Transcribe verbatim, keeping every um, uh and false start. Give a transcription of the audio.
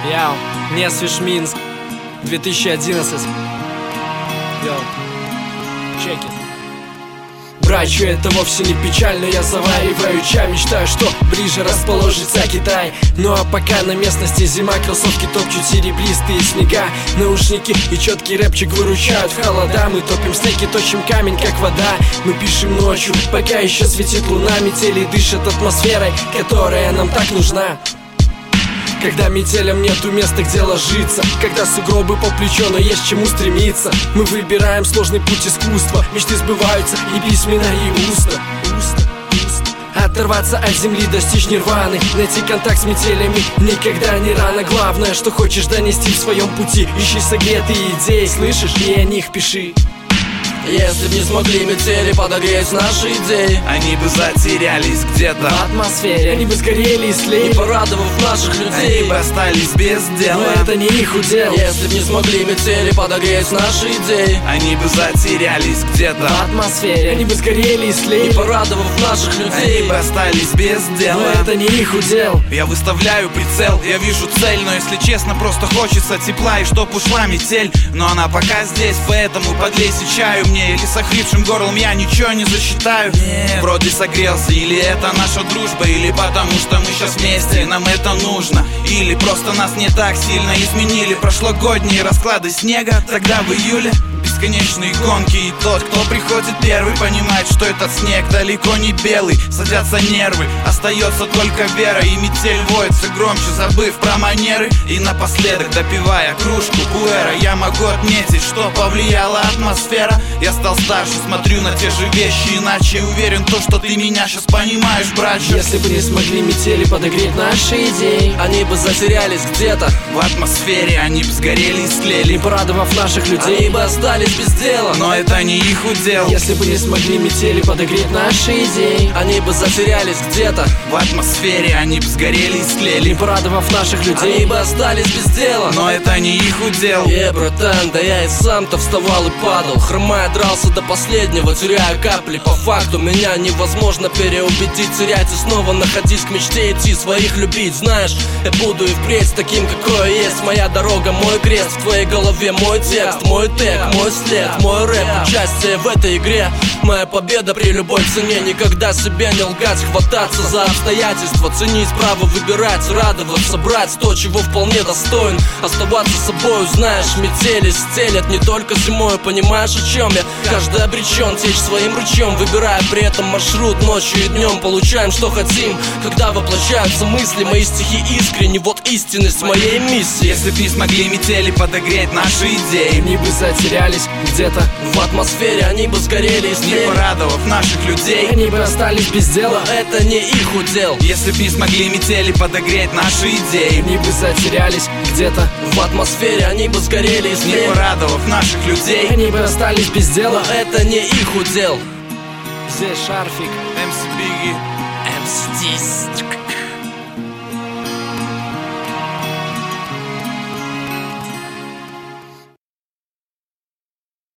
Яу, Несвиж, Минск, две тысячи одиннадцать. Йоу, check it. Братью, это вовсе не печально, я завариваю чай. Мечтаю, что ближе расположится Китай. Ну а пока на местности зима, кроссовки топчут серебристые снега. Наушники и четкий рэпчик выручают в холода. Мы топим стейки, точим камень, как вода. Мы пишем ночью, пока еще светит луна. Метели дышат атмосферой, которая нам так нужна. Когда метелям нету места, где ложиться, когда сугробы по плечо, но есть чему стремиться. Мы выбираем сложный путь искусства. Мечты сбываются и письменно, и уста, уста, уста. Оторваться от земли, достичь нирваны, найти контакт с метелями никогда не рано. Главное, что хочешь донести в своем пути, ищи согретые идеи, слышишь, и о них пиши. Если б не смогли метели подогреть наши идеи, они бы затерялись где-то в атмосфере, они бы сгорели и слили, не порадовав наших людей. Они бы остались без дела, но это не их удел. Если б не смогли метели подогреть наши идеи, они бы затерялись где-то в атмосфере, они бы сгорели и слили, не порадовав наших людей. Они бы остались без дела, но это не их удел. Я выставляю прицел, я вижу цель, но если честно, просто хочется тепла и чтоб ушла метель. Но она пока здесь, поэтому подлейся чаю мне, или с охрипшим горлом я ничего не засчитаю. Нет. Вроде согрелся, или это наша дружба, или потому что мы сейчас вместе, и нам это нужно, или просто нас не так сильно изменили прошлогодние расклады снега тогда в июле. Бесконечные гонки, и тот, кто приходит первый, понимает, что этот снег далеко не белый. Садятся нервы, остается только вера, и метель воется громче, забыв про манеры. И напоследок, допивая кружку пуэра, я могу отметить, что повлияла атмосфера. Я стал старше, смотрю на те же вещи иначе, уверен, то, что ты меня сейчас понимаешь, братчик. Если бы не смогли метели подогреть наши идеи, они бы затерялись где-то в атмосфере, они бы сгорели и стлели, не порадовав наших людей. Они бы остались без дела, но это не их удел. Если бы не смогли метели подогреть наши идеи, они бы затерялись где-то в атмосфере, они бы сгорели и стлели, не порадовав наших людей. Они бы остались без дела, но это не их удел. Е, братан, да я и сам-то вставал и падал, хромая дрался до последнего, теряя капли. По факту меня невозможно переубедить, терять и снова находить к мечте идти, своих любить. Знаешь, я буду и впредь таким, какой есть. Моя дорога, мой крест, в твоей голове мой текст, мой тег, мой след, мой рэп, участие в этой игре. Моя победа при любой цене, никогда себе не лгать, хвататься за обстоятельства, ценить право выбирать, радоваться, брать то, чего вполне достоин, оставаться собою. Знаешь, метели стелят не только зимой, понимаешь, о чем я? Каждый обречен течь своим ручьем, выбирая при этом маршрут ночью и днем. Получаем, что хотим, когда воплощаются мысли. Мои стихи искренни, вот истинность моей миссии. Если б не смогли метели подогреть наши идеи, они бы затерялись где-то в атмосфере, они бы сгорели и слили, не порадовав наших людей. Они бы остались без дела, но это не их удел. Если б не смогли метели подогреть наши идеи, они бы затерялись где-то в атмосфере, они бы сгорели и слили, не порадовав наших людей. Они бы остались без дела, но это не их удел. Здесь Шарфик, эм си Biggie.